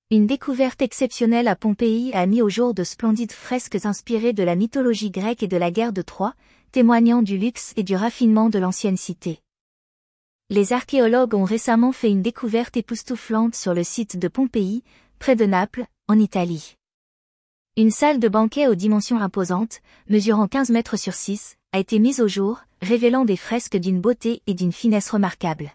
Une découverte exceptionnelle à Pompéi a mis au jour de splendides fresques inspirées de la mythologie grecque et de la guerre de Troie, témoignant du luxe et du raffinement de l'ancienne cité. Les archéologues ont récemment fait une découverte époustouflante sur le site de Pompéi, près de Naples, en Italie. Une salle de banquet aux dimensions imposantes, mesurant 15 mètres sur 6, a été mise au jour, révélant des fresques d'une beauté et d'une finesse remarquables.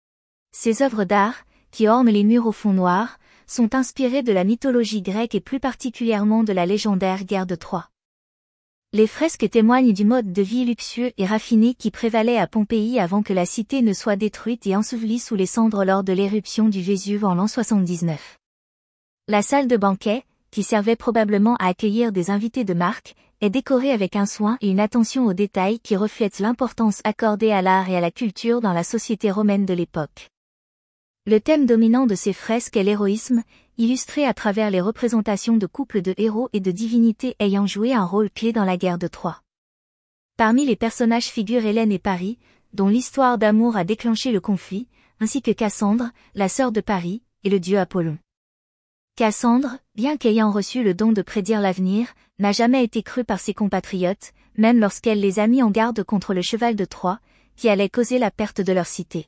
Ces œuvres d'art, qui ornent les murs au fond noir, sont inspirées de la mythologie grecque et plus particulièrement de la légendaire guerre de Troie. Les fresques témoignent du mode de vie luxueux et raffiné qui prévalait à Pompéi avant que la cité ne soit détruite et ensevelie sous les cendres lors de l'éruption du Vésuve en l'an 79. La salle de banquet, qui servait probablement à accueillir des invités de marque, est décorée avec un soin et une attention aux détails qui reflètent l'importance accordée à l'art et à la culture dans la société romaine de l'époque. Le thème dominant de ces fresques est l'héroïsme, illustré à travers les représentations de couples de héros et de divinités ayant joué un rôle clé dans la guerre de Troie. Parmi les personnages figurent Hélène et Paris, dont l'histoire d'amour a déclenché le conflit, ainsi que Cassandre, la sœur de Paris, et le dieu Apollon. Cassandre, bien qu'ayant reçu le don de prédire l'avenir, n'a jamais été crue par ses compatriotes, même lorsqu'elle les a mis en garde contre le cheval de Troie, qui allait causer la perte de leur cité.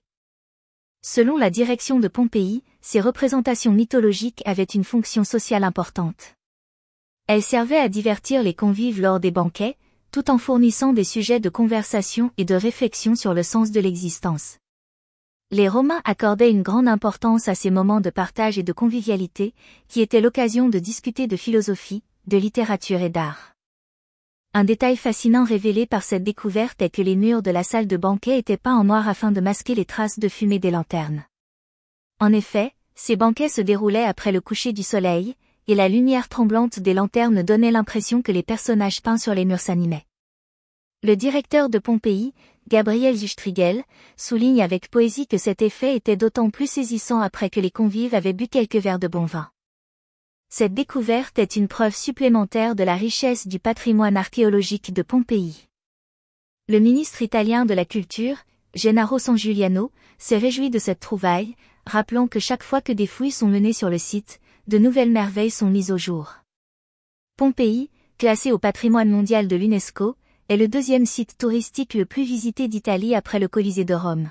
Selon la direction de Pompéi, ces représentations mythologiques avaient une fonction sociale importante. Elles servaient à divertir les convives lors des banquets, tout en fournissant des sujets de conversation et de réflexion sur le sens de l'existence. Les Romains accordaient une grande importance à ces moments de partage et de convivialité, qui étaient l'occasion de discuter de philosophie, de littérature et d'art. Un détail fascinant révélé par cette découverte est que les murs de la salle de banquet étaient peints en noir afin de masquer les traces de fumée des lanternes. En effet, ces banquets se déroulaient après le coucher du soleil, et la lumière tremblante des lanternes donnait l'impression que les personnages peints sur les murs s'animaient. Le directeur de Pompéi, Gabriel Zustrigel, souligne avec poésie que cet effet était d'autant plus saisissant après que les convives avaient bu quelques verres de bon vin. Cette découverte est une preuve supplémentaire de la richesse du patrimoine archéologique de Pompéi. Le ministre italien de la Culture, Gennaro San Giuliano, s'est réjoui de cette trouvaille, rappelant que chaque fois que des fouilles sont menées sur le site, de nouvelles merveilles sont mises au jour. Pompéi, classé au patrimoine mondial de l'UNESCO, est le deuxième site touristique le plus visité d'Italie après le Colisée de Rome.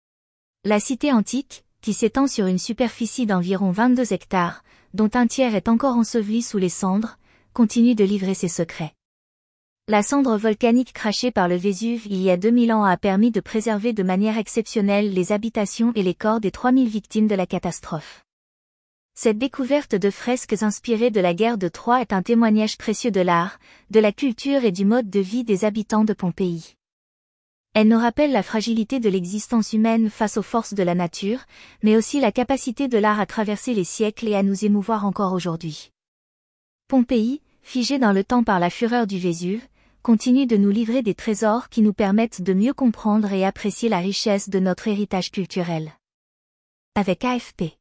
La cité antique, qui s'étend sur une superficie d'environ 22 hectares, dont un tiers est encore enseveli sous les cendres, continue de livrer ses secrets. La cendre volcanique crachée par le Vésuve il y a 2000 ans a permis de préserver de manière exceptionnelle les habitations et les corps des 3000 victimes de la catastrophe. Cette découverte de fresques inspirées de la guerre de Troie est un témoignage précieux de l'art, de la culture et du mode de vie des habitants de Pompéi. Elle nous rappelle la fragilité de l'existence humaine face aux forces de la nature, mais aussi la capacité de l'art à traverser les siècles et à nous émouvoir encore aujourd'hui. Pompéi, figée dans le temps par la fureur du Vésuve, continue de nous livrer des trésors qui nous permettent de mieux comprendre et apprécier la richesse de notre héritage culturel. Avec AFP.